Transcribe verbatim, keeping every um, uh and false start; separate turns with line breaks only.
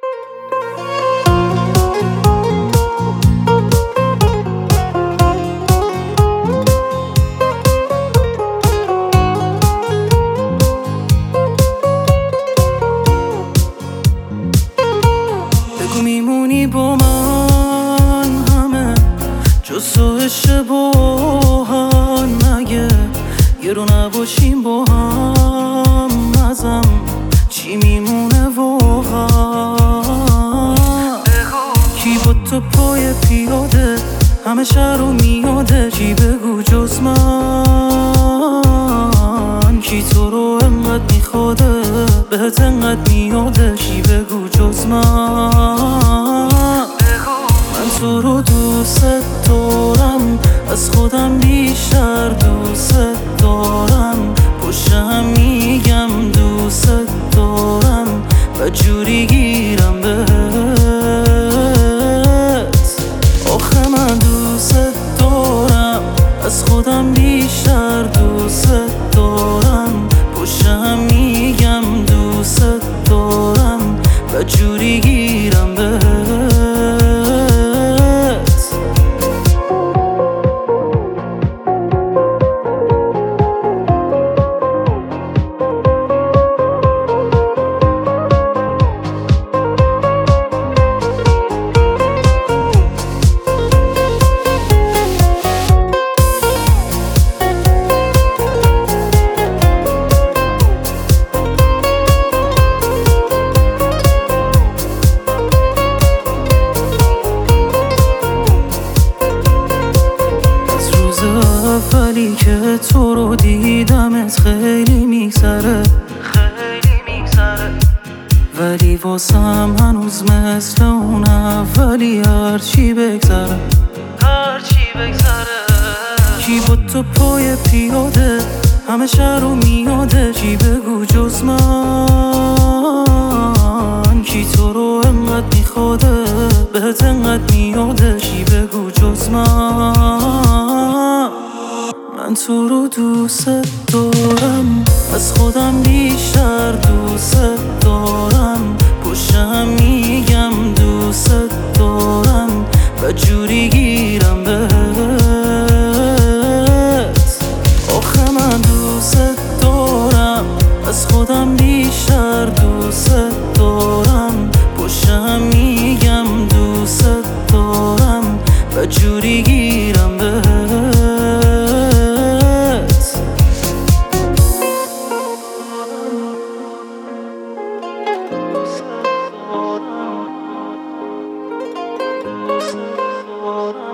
بگو میمونی با من همه جز تو اشتباهن، مگه یه رو نباشیم با هم ازم چی میمونه واقعا؟ کی با تو پای پیاده همه شهر رو میاده، چی بگو جز من؟ کی تو رو انقدر میخواده بهت انقدر میاده، چی بگو جز من؟ من تو رو دوست دارم، از خودم بیشتر دوست دارم، پشتم میگم دوست دارم و جوری گیرم بهت. آخه من دوست دارم، از خودم بیشتر دوست دارم، پشتم میگم دوست دارم و جوری گیرم بهت. اولی که تو رو دیدمت خیلی میگذره، خیلی میگذره، ولی واسم هنوز مثل اون اولی هرچی بگذره، هرچی بگذره. کی با تو پای پیاده همه شهر رو میاده، چی بگو جز من؟ کی تو رو انقدر میخواده بهت انقدر میاده، چی بگو جز من؟ من تو رو دوست دارم، از خودم بیشتر دوست دارم، پشتم میگم دوست دارم و جوری گیرم بهت. آخه من دوست دارم، از خودم بیشتر دوست دارم، پشتم میگم دوست دارم و جوری گیرم بهت. What